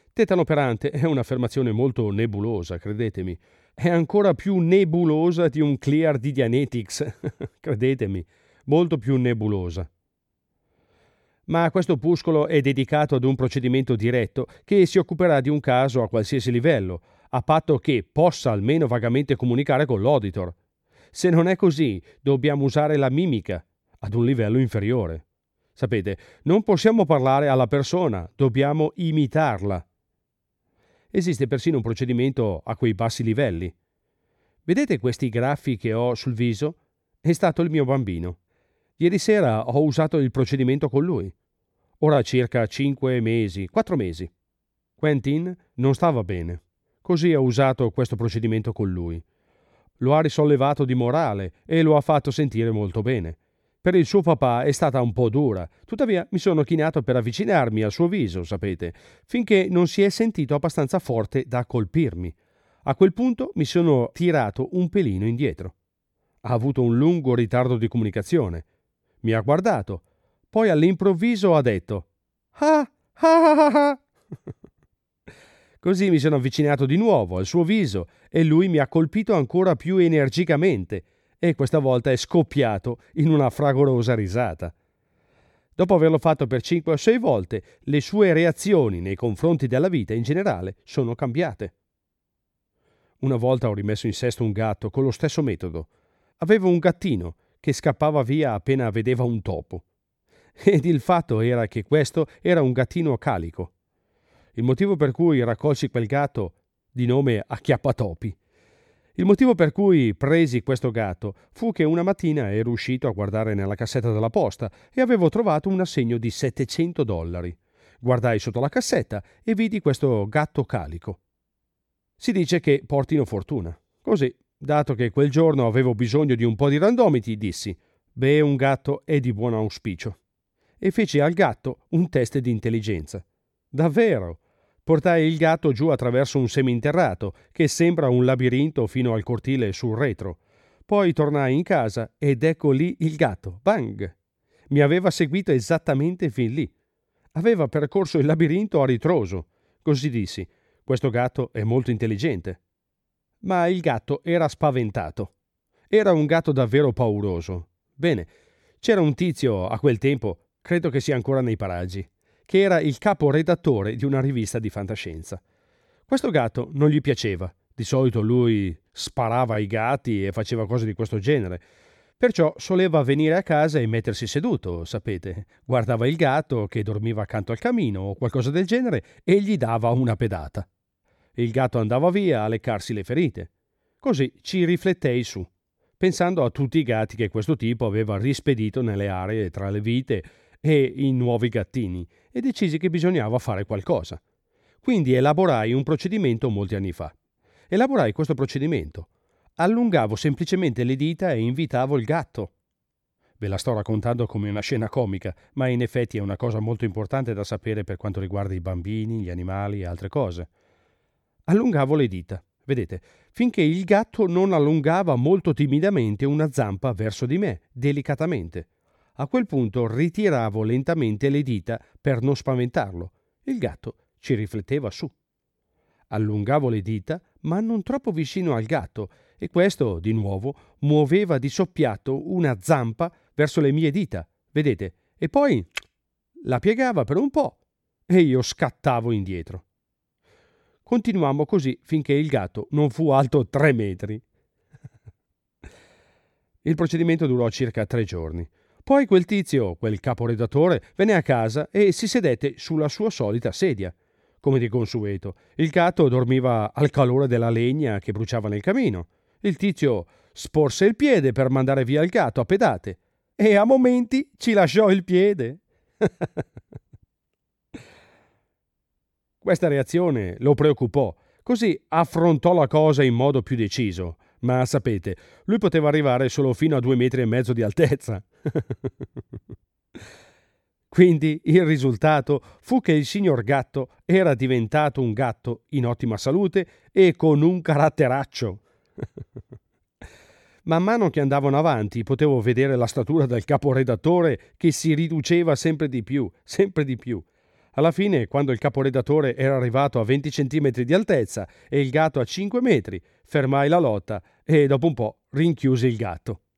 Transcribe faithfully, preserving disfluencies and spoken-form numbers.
Tetanoperante è un'affermazione molto nebulosa, credetemi. È ancora più nebulosa di un clear di Dianetics, credetemi, molto più nebulosa. Ma questo opuscolo è dedicato ad un procedimento diretto che si occuperà di un caso a qualsiasi livello, a patto che possa almeno vagamente comunicare con l'auditor. Se non è così, dobbiamo usare la mimica, ad un livello inferiore. Sapete, non possiamo parlare alla persona, dobbiamo imitarla. Esiste persino un procedimento a quei bassi livelli. Vedete questi graffi che ho sul viso? È stato il mio bambino. Ieri sera ho usato il procedimento con lui. Ora ha circa cinque mesi, quattro mesi. Quentin non stava bene. Così ho usato questo procedimento con lui. Lo ha risollevato di morale e lo ha fatto sentire molto bene. Per il suo papà è stata un po' dura, tuttavia mi sono chinato per avvicinarmi al suo viso, sapete, finché non si è sentito abbastanza forte da colpirmi. A quel punto mi sono tirato un pelino indietro. Ha avuto un lungo ritardo di comunicazione. Mi ha guardato, poi all'improvviso ha detto «Ah, ah, ah, ah». Così mi sono avvicinato di nuovo al suo viso e lui mi ha colpito ancora più energicamente e questa volta è scoppiato in una fragorosa risata. Dopo averlo fatto per cinque o sei volte, le sue reazioni nei confronti della vita in generale sono cambiate. Una volta ho rimesso in sesto un gatto con lo stesso metodo. Avevo un gattino che scappava via appena vedeva un topo. Ed il fatto era che questo era un gattino calico. Il motivo per cui raccolsi quel gatto, di nome Acchiappatopi, il motivo per cui presi questo gatto fu che una mattina ero uscito a guardare nella cassetta della posta e avevo trovato un assegno di settecento dollari. Guardai sotto la cassetta e vidi questo gatto calico. Si dice che portino fortuna. Così, dato che quel giorno avevo bisogno di un po' di randomiti, dissi «Beh, un gatto è di buon auspicio». E feci al gatto un test di intelligenza. Davvero! Portai il gatto giù attraverso un seminterrato, che sembra un labirinto fino al cortile sul retro. Poi tornai in casa ed ecco lì il gatto. Bang! Mi aveva seguito esattamente fin lì. Aveva percorso il labirinto a ritroso. Così dissi, questo gatto è molto intelligente. Ma il gatto era spaventato. Era un gatto davvero pauroso. Bene, c'era un tizio a quel tempo, credo che sia ancora nei paraggi, che era il capo redattore di una rivista di fantascienza. Questo gatto non gli piaceva. Di solito lui sparava ai gatti e faceva cose di questo genere. Perciò soleva venire a casa e mettersi seduto, sapete. Guardava il gatto che dormiva accanto al camino o qualcosa del genere e gli dava una pedata. Il gatto andava via a leccarsi le ferite. Così ci riflettei su, pensando a tutti i gatti che questo tipo aveva rispedito nelle aree tra le vite e i nuovi gattini e decisi che bisognava fare qualcosa. Quindi elaborai un procedimento molti anni fa. Elaborai questo procedimento. Allungavo semplicemente le dita e invitavo il gatto. Ve la sto raccontando come una scena comica, ma in effetti è una cosa molto importante da sapere per quanto riguarda i bambini, gli animali e altre cose. Allungavo le dita, vedete, finché il gatto non allungava molto timidamente una zampa verso di me, delicatamente. A quel punto ritiravo lentamente le dita per non spaventarlo. Il gatto ci rifletteva su. Allungavo le dita, ma non troppo vicino al gatto, e questo, di nuovo, muoveva di soppiatto una zampa verso le mie dita, vedete, e poi la piegava per un po' e io scattavo indietro. Continuammo così finché il gatto non fu alto tre metri. Il procedimento durò circa tre giorni. Poi quel tizio, quel caporedattore, venne a casa e si sedette sulla sua solita sedia. Come di consueto, il gatto dormiva al calore della legna che bruciava nel camino. Il tizio sporse il piede per mandare via il gatto a pedate e a momenti ci lasciò il piede. Questa reazione lo preoccupò, così affrontò la cosa in modo più deciso. Ma sapete, lui poteva arrivare solo fino a due metri e mezzo di altezza. Quindi il risultato fu che il signor gatto era diventato un gatto in ottima salute e con un caratteraccio. Man mano che andavano avanti potevo vedere la statura del caporedattore che si riduceva sempre di più, sempre di più. Alla fine, quando il caporedattore era arrivato a venti centimetri di altezza e il gatto a cinque metri, fermai la lotta e dopo un po' rinchiusi il gatto.